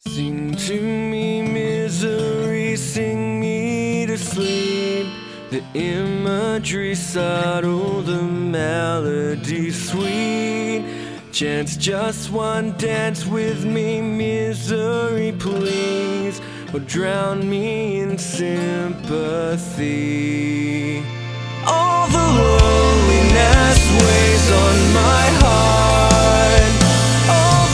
Sing to me misery, sing me to sleep. The imagery subtle, the melody sweet. Chance just one dance with me, misery please, or drown me in sympathy. All the loneliness weighs on my heart. All